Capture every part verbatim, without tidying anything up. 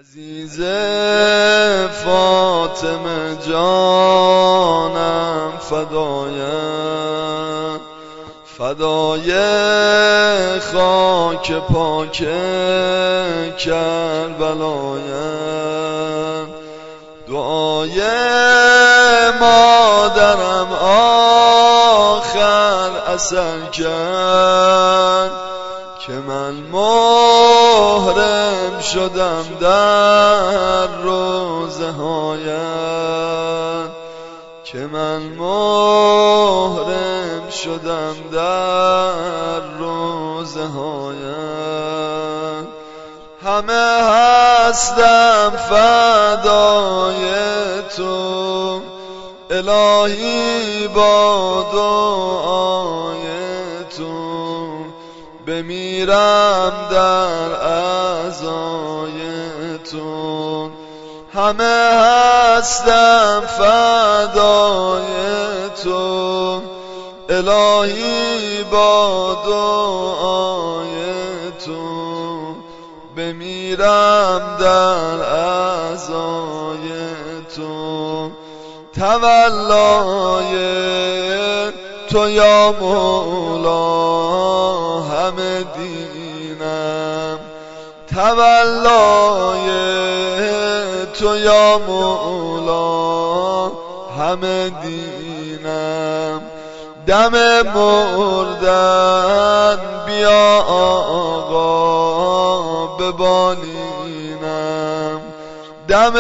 عزیز فاطمه جانم فدایم، فدای خاک پاک کربلایم. دعای مادرم آخر اثر کرد که من محرم شدم در روزه هایم، که من محرم شدم در روزه هایم. همه هستم فدای تو الهی، با دعای تو بمیرم در عزای تو. همه هستم فدای تو الهی، با دعای تو بمیرم در عزای تو. تولای تو یا مولا همه دینم، تولای تو یا مولا همه دینم. دم مردن بیا آقا ببالینم، دم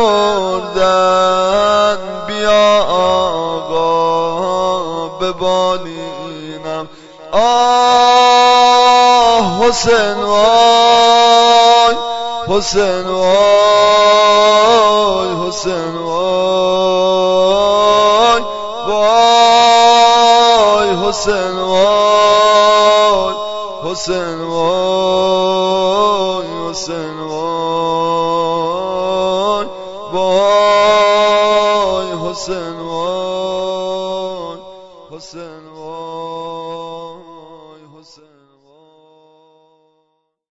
مردن بیا آقا ببالینم. آه حسین وای حسین وای حسین وای وای حسین وای حسین وای حسین وای وای حسین وای حسین وای.